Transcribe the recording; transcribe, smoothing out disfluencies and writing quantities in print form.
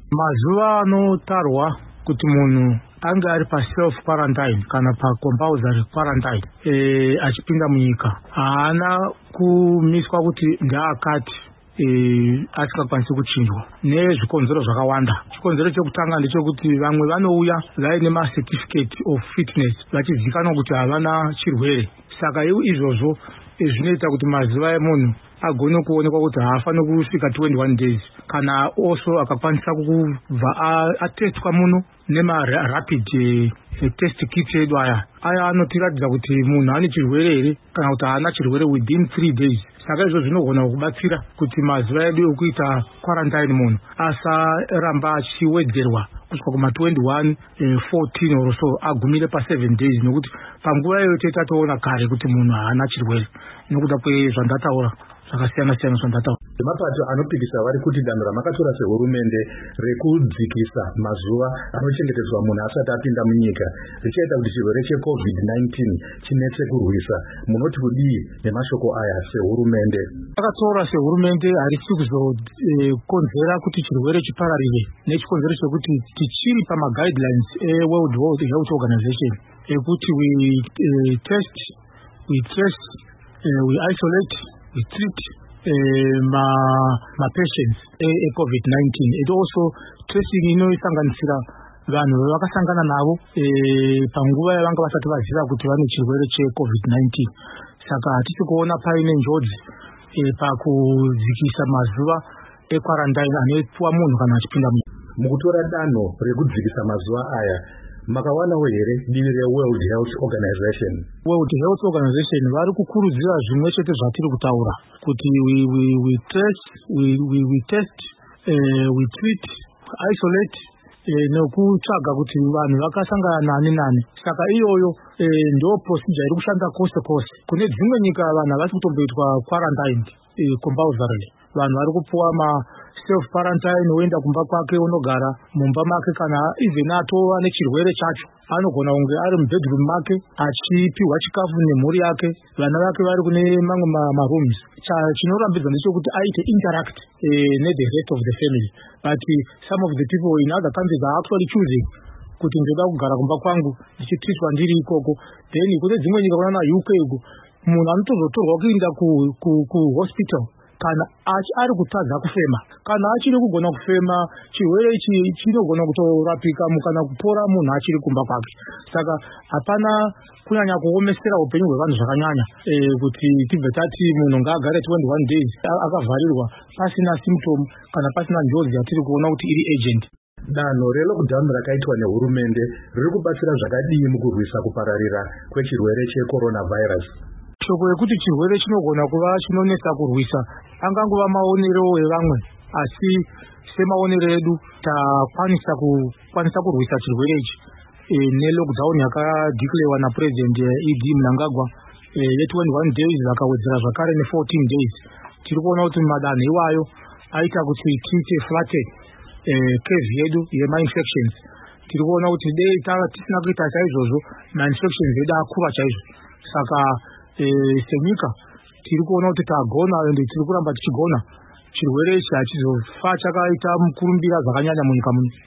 Mazuva anotarwa kuti munhu anga ari self quarantine kana compulsory quarantine achipinda munyika haana kumiswa kuti ndaakati asingakwanisi kuchinjwa nezvikonzero zvakawanda. Chikonzero chekutanga ndechekuti vamwe vanouya vaine certificate of fitness vachizivikanwa kuti havana chirwere, saka izvozvo zvinoita kuti mazuva emunhu agone kuonekwa kuti haafani kusvika 21 days kana also akakwanisa kubva atestwa muno nemarapid test kit edu aya anotiratidza kuti munhu ane chirwere here kana kuti haana chirwere within 3 days. Saka izvo zvinogona kubatsira kuti mazuva edu ekuita quarantine munhu asaramba achiwedzerwa kusvika kuma 21 14 or so agumire pa7 days, nokuti panguva iyoyo tatoona kare kuti munhu haana chirwere nokuda kwezvandataura zvakasiyana-siyana zvandataura. Mapato anopikisa vari kuti danho ramakatora sehurumende rekudzikisa mazuva anochengetedzwa munhu asati apinda munyika richaita kuti chirwere cheCovid-19 chinetse kurwisa. Munoti kudii nemashoko aya sehurumende? Takatora sehurumende harisi kuzokonzera kuti chirwere chipararire nechikonzero chekuti tichiri pamaguidelines eWorld Health Organization ekuti we test, we trace, we isolate, we treat patients COVID-19. It also tracing inosanganisira vanhu vakasangana navo panguva yavanga vasati vaziva kuti vane chirwere cheCovid-19. Saka hatisi kuona paine njodzi pakudzikisa mazuva ekwarantine anoitwa munhu kana achipinda munyika. Mukutora danho rekudzikisa mazuva aya makawanawo here divi reWorld Health Organization? World Health Organization vari kukurudzira zvimwe chete zvatiri kutaura kuti we trace, we test, we treat, isolate nekutsvaga kuti vanhu vakasangana nani nani. Saka iyoyo ndo procedure iri kushanda kwose kwose. Kune dzimwe nyika vanhu havasi kutomboitwa quarantine compulsorily. Vanhu vari kupuwa self quarantine, woenda kumba kwake unogara mumba make, kana even atova nechirwere chacho anogona kunge ari mubedroom make achipiwa chikafu nemhuri yake, vana vake vari kune mamwe marooms. Chinorambidza ndechekuti aite interact the rest of the family, but some of the people in other countries are actually choosing kuti ndoda kugara kumba kwangu ndichitreatwa ndiri ikoko. Then kune dzimwe nyika kuna UK uko munhu anotozotorwa kuenda kuhospital kana ari kutadza kufema. Kana achiri kugona kufema, chirwere ichi chinogona kutorapika kana kupora munhu achiri kumba kwake. Saka hapana kunyanya kuomesera upenyu hwevanhu zvakanyanya kuti tibve tati munhu ngaagare 21 days akavharirwa pasina symptom kana pasina njodzi yatiri kuona kuti iri agent. Danho relockdown rakaitwa nehurumende riri kubatsira zvakadii mukurwisa kupararira kwechirwere checoronavirus? Shoko yekuti chirwere chinogona kuva chinonetsa kurwisa angangova maonero evamwe, asi semaonero edu takwanisa kurwisa chirwere ichi nelockdown yakadeclarewa naPresident ED Mnangagwa ye21 days vakawedzera zvakare ne14 days. Tiri kuona kuti madanho iwayo aita kuti tiite flatten curve yedu yema-infections. Tiri kuona kuti dei tisina kuita chaizvozvo ma-infections edu akura chaizvo. Saka senyika tiri kuona kuti tagona ende tiri kuramba tichigona chirwere ichi hachizofa chakaita mukurumbira zvakanyanya munyika muno.